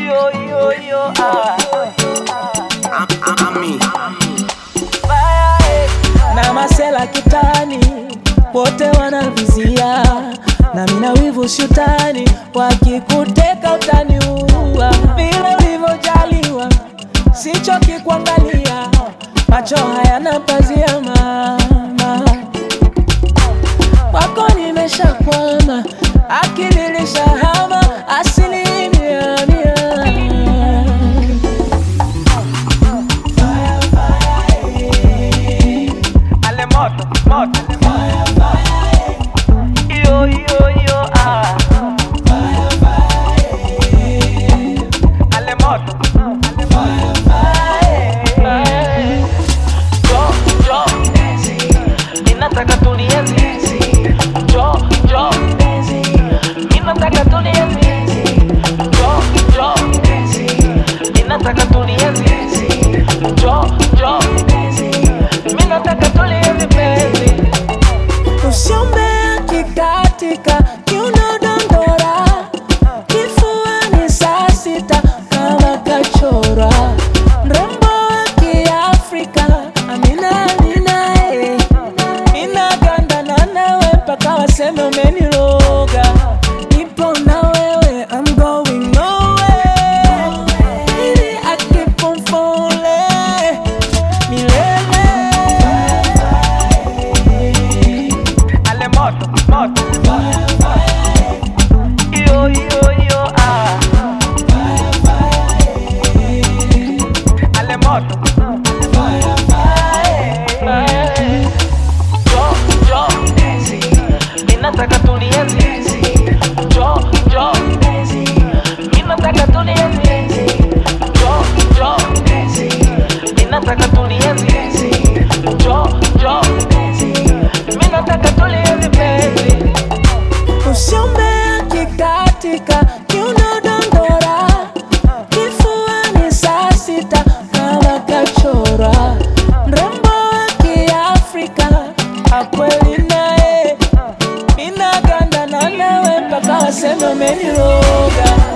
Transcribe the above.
Na masela kitani wote wanavizia, na mina wivu shutani, wakikuteka utaniua. Vile ulivyojaliwa sichoki kuangalia, macho hayana pazia mama. Kwako nimeshakwama, akili ilishahama, asilimia mia. Ale moto, moto. Fire, fire, yo, yo, yo, ah. Fire, fire, ale moto. Fire, fire, jo, jo, ninataka tulienzi. Jo, jo, ninataka tulienzi. Jo, jo, ninataka tulienzi. Jo, jo, ninataka tulienzi baby. Usiombe kikatika kiunodondora, kifuani saa sita kama kachora. Mrembo wa Kiafrika, Amina ninae, ninagandana nawe mpaka waseme umeniroga. Nipo na wewe, I'm going nowhere. Ili akipomfole milele. Ale moto, moto. Fire, fire, yo, yo, yo, ah. Fire, fire, ale moto. Fire, fire, jo, jo, ninataka tulienzi. Jo, jo, ninataka tulienzi. Jo, jo, ninataka tulienzi. Jo, jo, ninataka tulienzi baby. Usiombe kikatika kiunodondora, kifuani saa sita kama kachora. Mrembo wa Kiafrika, akweli nae, ninagandana nawe mpaka waseme umeniroga.